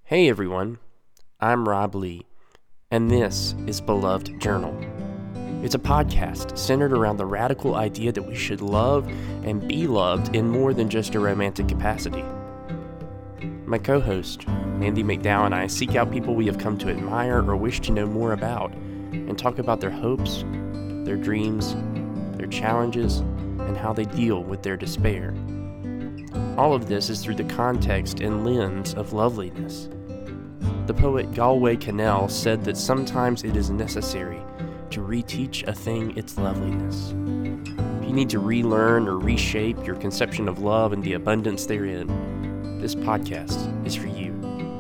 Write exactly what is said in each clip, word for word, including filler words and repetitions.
Hey everyone, I'm Rob Lee, and this is Beloved Journal. It's a podcast centered around the radical idea that we should love and be loved in more than just a romantic capacity. My co-host, Mandy McDowell, and I seek out people we have come to admire or wish to know more about, and talk about their hopes, their dreams, their challenges, and how they deal with their despair. All of this is through the context and lens of loveliness. The poet Galway Kinnell said that sometimes it is necessary to reteach a thing its loveliness. If you need to relearn or reshape your conception of love and the abundance therein, this podcast is for you.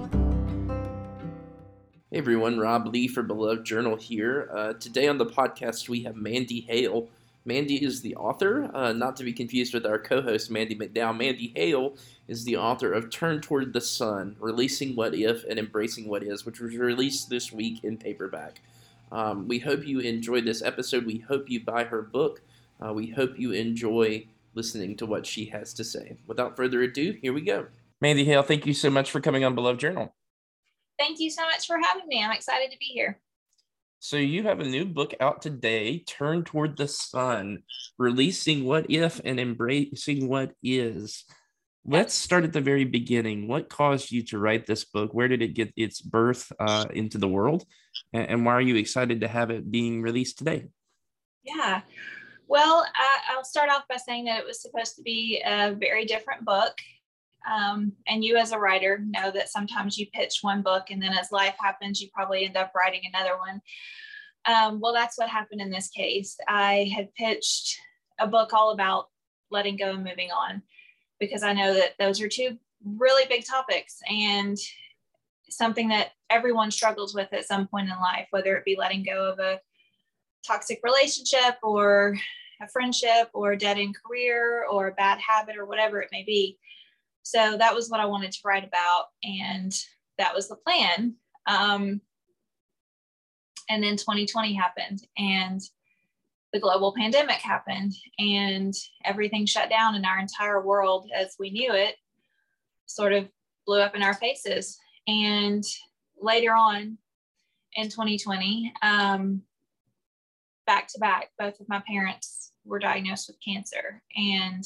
Hey everyone, Rob Lee for Beloved Journal here. Uh, today on the podcast we have Mandy Hale. Mandy is the author, uh, not to be confused with our co-host Mandy McDowell. Mandy Hale is the author of Turn Toward the Sun, Releasing What If and Embracing What Is, which was released this week in paperback. Um, we hope you enjoyed this episode. We hope you buy her book. Uh, we hope you enjoy listening to what she has to say. Without further ado, here we go. Mandy Hale, thank you so much for coming on Beloved Journal. Thank you so much for having me. I'm excited to be here. So you have a new book out today, Turn Toward the Sun, Releasing What If and Embracing What Is. Let's start at the very beginning. What caused you to write this book? Where did it get its birth uh, into the world? And, and why are you excited to have it being released today? Yeah, well, I, I'll start off by saying that it was supposed to be a very different book. Um, and you as a writer know that sometimes you pitch one book and then as life happens, you probably end up writing another one. Um, well, that's what happened in this case. I had pitched a book all about letting go and moving on, because I know that those are two really big topics and something that everyone struggles with at some point in life, whether it be letting go of a toxic relationship or a friendship or a dead-end career or a bad habit or whatever it may be. So that was what I wanted to write about, and that was the plan. Um, and then twenty twenty happened, and the global pandemic happened, and everything shut down, and our entire world as we knew it sort of blew up in our faces. And later on in twenty twenty, um, back to back, both of my parents were diagnosed with cancer. And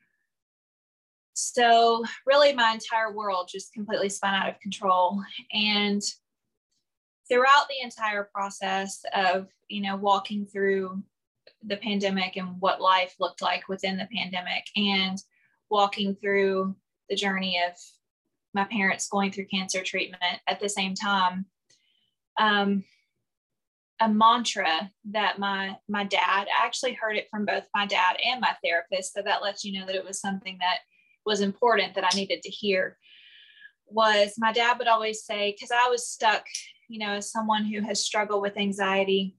so really my entire world just completely spun out of control. And throughout the entire process of, you know, walking through the pandemic and what life looked like within the pandemic, and walking through the journey of my parents going through cancer treatment at the same time, um, a mantra that my my dad, I actually heard it from both my dad and my therapist, so that lets you know that it was something that was important that I needed to hear, was my dad would always say, because I was stuck, you know, as someone who has struggled with anxiety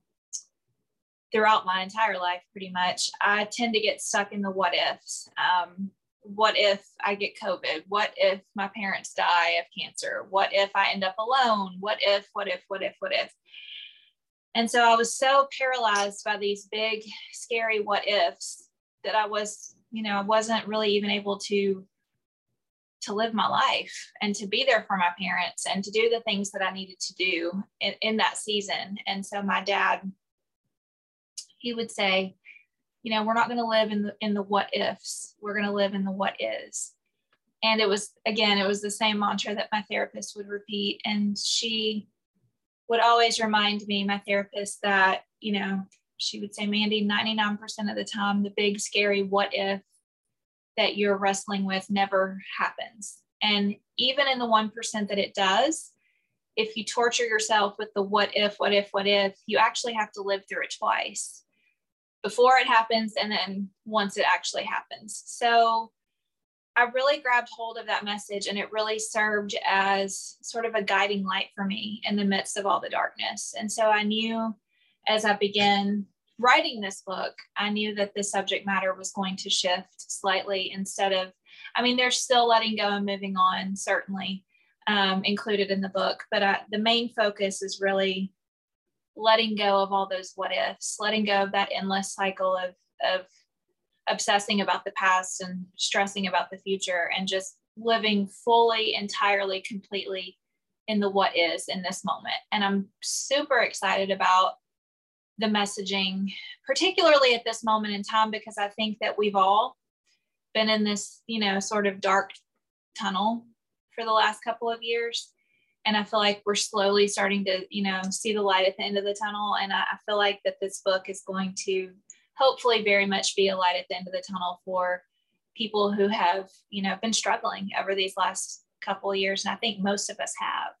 throughout my entire life, pretty much, I tend to get stuck in the what ifs. Um, what if I get COVID? What if my parents die of cancer? What if I end up alone? What if, what if, what if, what if? And so I was so paralyzed by these big, scary what ifs that I was, you know, I wasn't really even able to, to live my life and to be there for my parents and to do the things that I needed to do in, in that season. And so my dad, he would say, you know, we're not going to live in the, in the what ifs, we're going to live in the what is. And it was, again, it was the same mantra that my therapist would repeat. And she would always remind me, my therapist, that, you know, she would say, Mandy, ninety-nine percent of the time, the big, scary what if that you're wrestling with never happens. And even in the one percent that it does, if you torture yourself with the what if, what if, what if, you actually have to live through it twice, before it happens and then once it actually happens. So I really grabbed hold of that message, and it really served as sort of a guiding light for me in the midst of all the darkness. And so I knew as I began writing this book, I knew that the subject matter was going to shift slightly. Instead of, I mean, there's still letting go and moving on, certainly um, included in the book, but I, the main focus is really letting go of all those what ifs, letting go of that endless cycle of, of obsessing about the past and stressing about the future, and just living fully, entirely, completely in the what is in this moment. And I'm super excited about the messaging, particularly at this moment in time, because I think that we've all been in this, you know, sort of dark tunnel for the last couple of years. And I feel like we're slowly starting to, you know, see the light at the end of the tunnel. And I, I feel like that this book is going to hopefully very much be a light at the end of the tunnel for people who have, you know, been struggling over these last couple of years. And I think most of us have.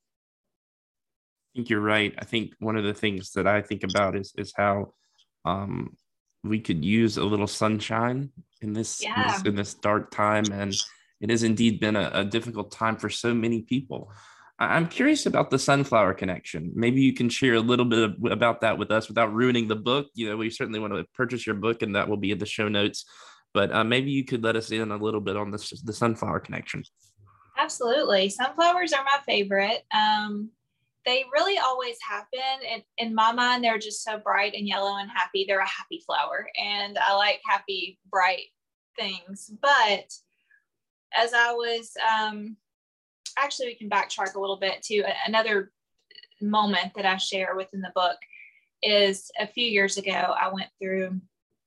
I think you're right. I think one of the things that I think about is is how um, we could use a little sunshine in this, Yeah. in this in this dark time, and it has indeed been a, a difficult time for so many people. I, I'm curious about the sunflower connection. Maybe you can share a little bit of, about that with us without ruining the book. You know, we certainly want to purchase your book, and that will be in the show notes. But uh, maybe you could let us in a little bit on this, the sunflower connection. Absolutely. Sunflowers are my favorite. Um, they really always happen. And in my mind, they're just so bright and yellow and happy. They're a happy flower. And I like happy, bright things. But as I was, um, actually, we can backtrack a little bit to another moment that I share within the book is a few years ago, I went through,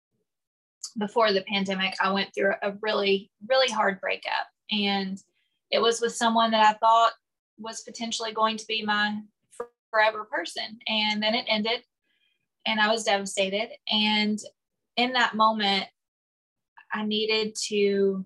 before the pandemic, I went through a really, really hard breakup. And it was with someone that I thought was potentially going to be my forever person. And then it ended and I was devastated. And in that moment, I needed to,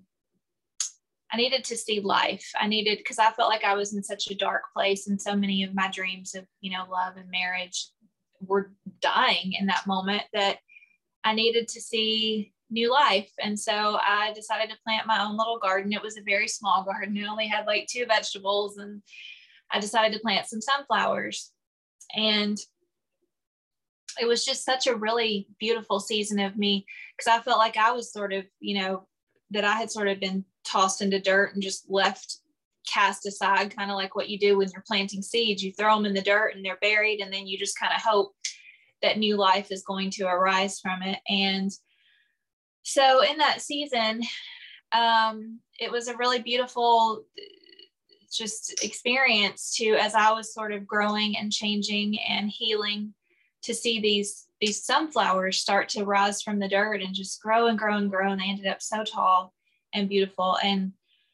I needed to see life. I needed, because I felt like I was in such a dark place and so many of my dreams of, you know, love and marriage were dying in that moment, that I needed to see new life. And so I decided to plant my own little garden. It was a very small garden. It only had like two vegetables, and I decided to plant some sunflowers. And it was just such a really beautiful season of me, because I felt like I was sort of, you know, that I had sort of been tossed into dirt and just left, cast aside, kind of like what you do when you're planting seeds. You throw them in the dirt and they're buried, and then you just kind of hope that new life is going to arise from it. And so in that season, um, it was a really beautiful just experience to, as I was sort of growing and changing and healing, to see these, these sunflowers start to rise from the dirt and just grow and grow and grow. And they ended up so tall and beautiful. And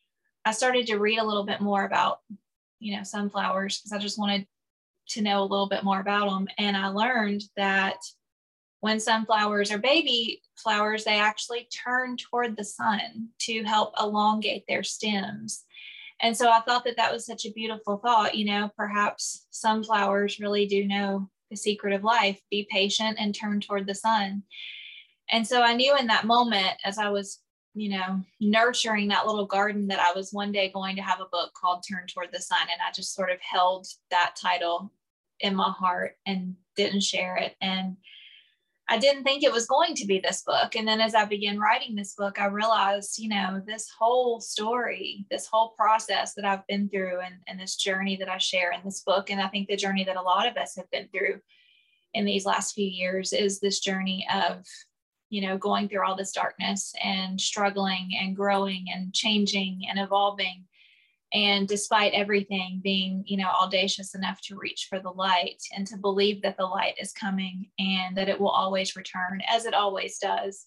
I started to read a little bit more about, you know, sunflowers, because I just wanted to know a little bit more about them. And I learned that when sunflowers are baby flowers, they actually turn toward the sun to help elongate their stems. And so I thought that that was such a beautiful thought. You know, perhaps sunflowers really do know the secret of life: be patient and turn toward the sun. And so I knew in that moment, as I was, you know, nurturing that little garden, that I was one day going to have a book called Turn Toward the Sun. And I just sort of held that title in my heart and didn't share it. And I didn't think it was going to be this book. And then as I began writing this book, I realized, you know, this whole story, this whole process that I've been through, and, and this journey that I share in this book, and I think the journey that a lot of us have been through in these last few years, is this journey of, you know, going through all this darkness and struggling and growing and changing and evolving. And despite everything, being, you know, audacious enough to reach for the light and to believe that the light is coming and that it will always return, as it always does.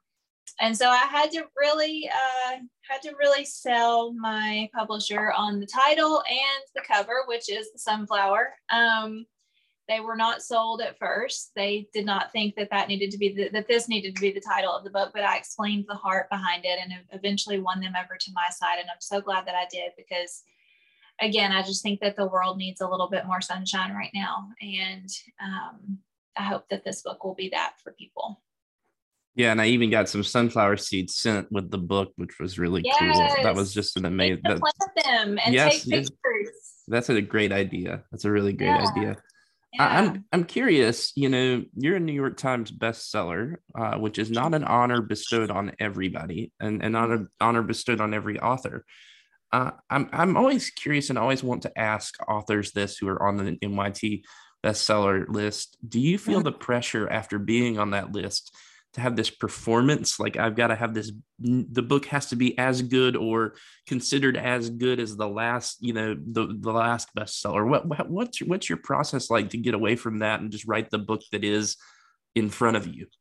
And so I had to really, uh, had to really sell my publisher on the title and the cover, which is the sunflower. Um, They were not sold at first. They did not think that that needed to be the, that this needed to be the title of the book, but I explained the heart behind it and eventually won them over to my side. And I'm so glad that I did, because again, I just think that the world needs a little bit more sunshine right now. And um, I hope that this book will be that for people. Yeah, and I even got some sunflower seeds sent with the book, which was really yes. cool. That was just an amazing. That, plant them and yes, take pictures. Yes. That's a great idea. That's a really great yeah. idea. Yeah. I'm I'm curious, you know, you're a New York Times bestseller, uh, which is not an honor bestowed on everybody, and an honor honor bestowed on every author. Uh, I'm I'm always curious and always want to ask authors this who are on the N Y T bestseller list. Do you feel the pressure after being on that list to have this performance, like I've got to have this, the book has to be as good or considered as good as the last, you know, the the last bestseller? What, what what's your, what's your process like to get away from that and just write the book that is in front of you?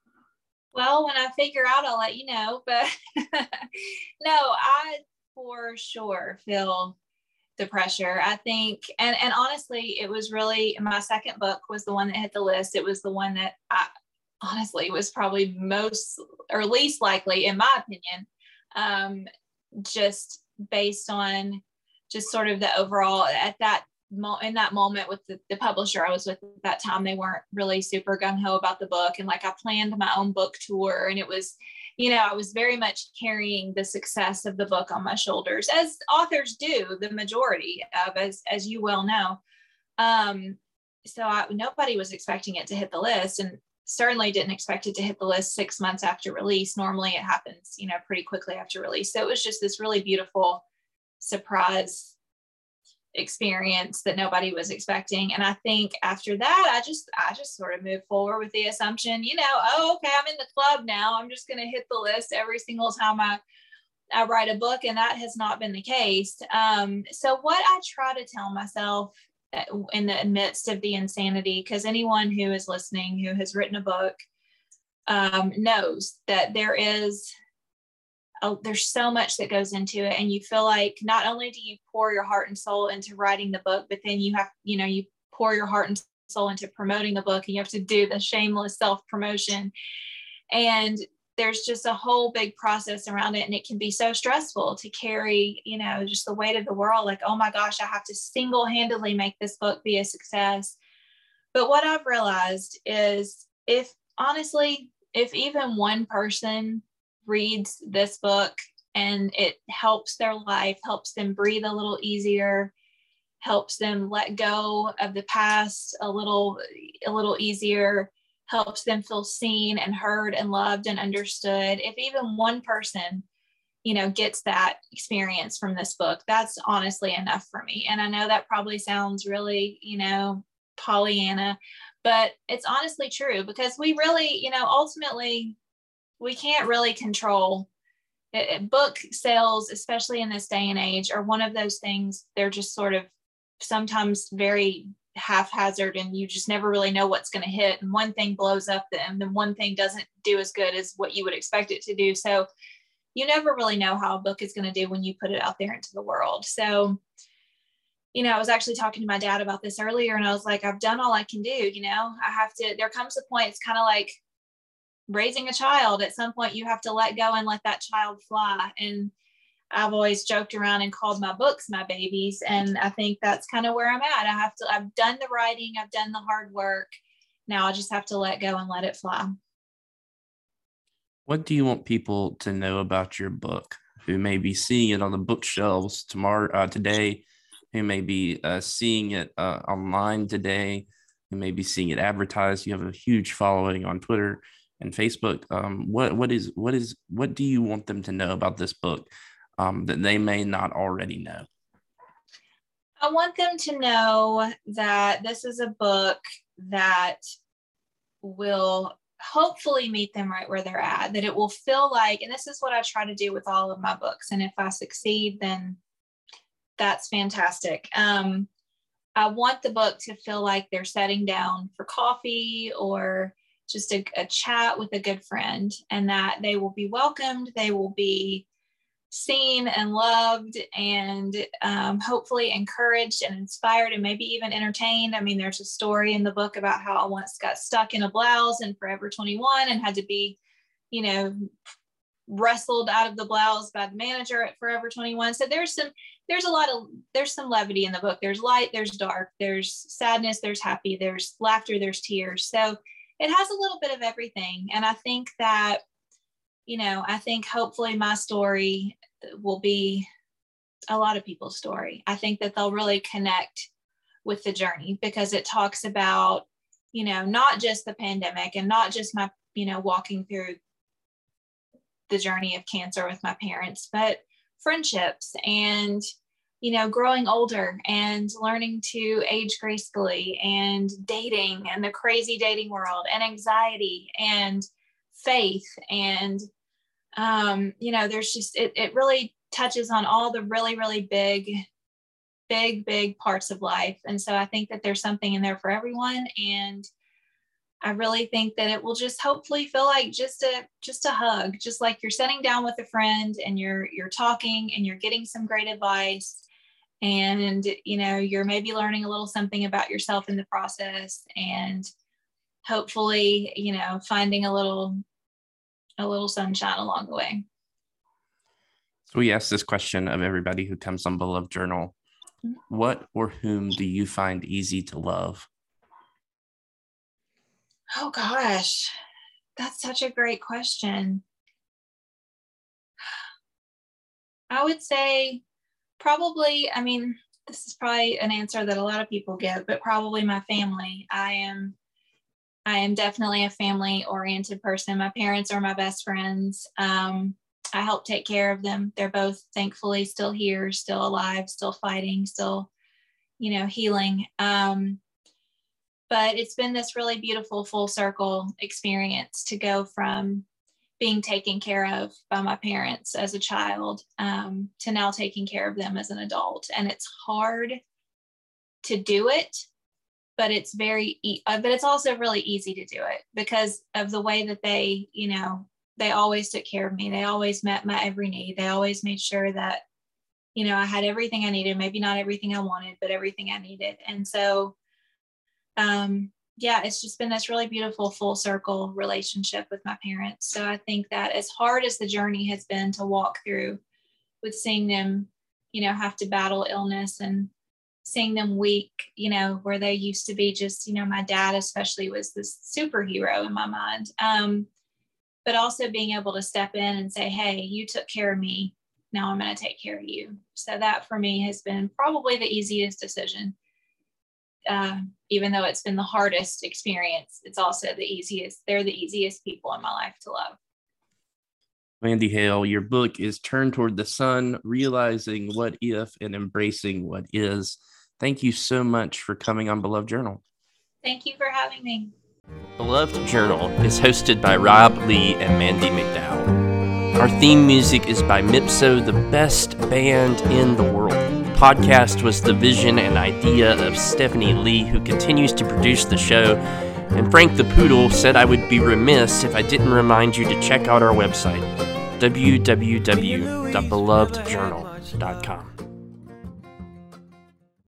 Well, when I figure out, I'll let you know. But no, I for sure feel the pressure. I think, and and honestly, it was really, my second book was the one that hit the list. It was the one that I honestly was probably most or least likely, in my opinion, um, just based on just sort of the overall at that mo- in that moment with the, the publisher I was with at that time. They weren't really super gung-ho about the book. And like I planned my own book tour, and it was, you know, I was very much carrying the success of the book on my shoulders, as authors do, the majority of, as, as you well know. Um, so I, nobody was expecting it to hit the list, and certainly didn't expect it to hit the list six months after release. Normally it happens, you know, pretty quickly after release. So it was just this really beautiful surprise experience that nobody was expecting. And I think after that, I just, I just sort of moved forward with the assumption, you know, oh, okay, I'm in the club now. I'm just going to hit the list every single time I, I write a book. And that has not been the case. Um, so what I try to tell myself in the midst of the insanity, because anyone who is listening who has written a book um, knows that there is a, there's so much that goes into it, and you feel like not only do you pour your heart and soul into writing the book, but then you have, you know, you pour your heart and soul into promoting the book, and you have to do the shameless self-promotion, and there's just a whole big process around it. And it can be so stressful to carry, you know, just the weight of the world. Like, oh my gosh, I have to single-handedly make this book be a success. But what I've realized is, if honestly, if even one person reads this book and it helps their life, helps them breathe a little easier, helps them let go of the past a little, a little easier, helps them feel seen and heard and loved and understood. If even one person, you know, gets that experience from this book, that's honestly enough for me. And I know that probably sounds really, you know, Pollyanna, but it's honestly true, because we really, you know, ultimately we can't really control it. Book sales, especially in this day and age, are one of those things. They're just sort of sometimes very haphazard, and you just never really know what's going to hit. And one thing blows up, and then one thing doesn't do as good as what you would expect it to do. So you never really know how a book is going to do when you put it out there into the world. So, you know, I was actually talking to my dad about this earlier, and I was like, I've done all I can do. You know, I have to, there comes a point, it's kind of like raising a child. At some point you have to let go and let that child fly. And I've always joked around and called my books my babies. And I think that's kind of where I'm at. I have to, I've done the writing, I've done the hard work. Now I just have to let go and let it fly. What do you want people to know about your book, who may be seeing it on the bookshelves tomorrow, uh, today, who may be uh, seeing it uh, online today, who may be seeing it advertised? You have a huge following on Twitter and Facebook. Um, what what is what is what do you want them to know about this book um, that they may not already know? I want them to know that this is a book that will hopefully meet them right where they're at, that it will feel like, and this is what I try to do with all of my books, and if I succeed, then that's fantastic. Um, I want the book to feel like they're sitting down for coffee or just a, a chat with a good friend, and that they will be welcomed, they will be seen and loved, and um, hopefully encouraged and inspired, and maybe even entertained. I mean, there's a story in the book about how I once got stuck in a blouse in Forever twenty-one and had to be, you know, wrestled out of the blouse by the manager at Forever twenty-one. So there's some, there's a lot of, there's some levity in the book. There's light, there's dark, there's sadness, there's happy, there's laughter, there's tears. So it has a little bit of everything. And I think that, you know, I think hopefully my story will be a lot of people's story. I think that they'll really connect with the journey, because it talks about, you know, not just the pandemic and not just my, you know, walking through the journey of cancer with my parents, but friendships and, you know, growing older and learning to age gracefully, and dating and the crazy dating world, and anxiety, and faith. And, um, you know, there's just, it, it really touches on all the really, really big, big, big parts of life. And so I think that there's something in there for everyone. And I really think that it will just hopefully feel like just a, just a hug, just like you're sitting down with a friend and you're, you're talking and you're getting some great advice. And, you know, you're maybe learning a little something about yourself in the process, and hopefully, you know, finding a little, a little sunshine along the way. So we ask this question of everybody who comes on Beloved Journal. Mm-hmm. What or whom do you find easy to love? Oh gosh, that's such a great question. I would say probably, I mean, this is probably an answer that a lot of people give, but probably my family. I am, I am definitely a family oriented person. My parents are my best friends. Um, I help take care of them. They're both thankfully still here, still alive, still fighting, still, you know, healing. Um, but it's been this really beautiful full circle experience to go from being taken care of by my parents as a child, um, to now taking care of them as an adult. And it's hard to do it, but it's very, e- but it's also really easy to do it because of the way that they, you know, they always took care of me. They always met my every need. They always made sure that, you know, I had everything I needed, maybe not everything I wanted, but everything I needed. And so, um, yeah, it's just been this really beautiful full circle relationship with my parents. So I think that as hard as the journey has been to walk through with seeing them, you know, have to battle illness and seeing them weak, you know, where they used to be just, you know, my dad especially was this superhero in my mind. Um, but also being able to step in and say, hey, you took care of me. Now I'm going to take care of you. So that for me has been probably the easiest decision. Uh, even though it's been the hardest experience, it's also the easiest. They're the easiest people in my life to love. Mandy Hale, your book is Turn Toward the Sun, Realizing What If and Embracing What Is. Thank you so much for coming on Beloved Journal. Thank you for having me. Beloved Journal is hosted by Rob Lee and Mandy McDowell. Our theme music is by Mipso, the best band in the world. Podcast was the vision and idea of Stephanie Lee, who continues to produce the show. And Frank the Poodle said I would be remiss if I didn't remind you to check out our website, w w w dot beloved journal dot com.